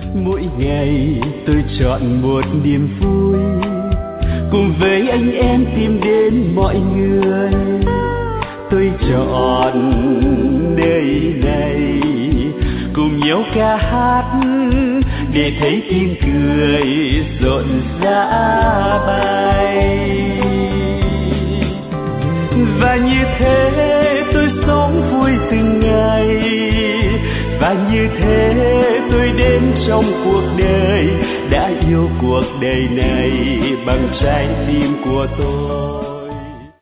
Mỗi ngày tôi chọn một niềm vui, cùng với anh em tìm đến mọi người. Tôi chọn nơi này cùng nhau ca hát để thấy tiếng cười rộn rã bay. Và như thế tôi sống vui từng ngày, và như thế tôi đến trong cuộc đời, đã yêu cuộc đời này bằng trái tim của tôi.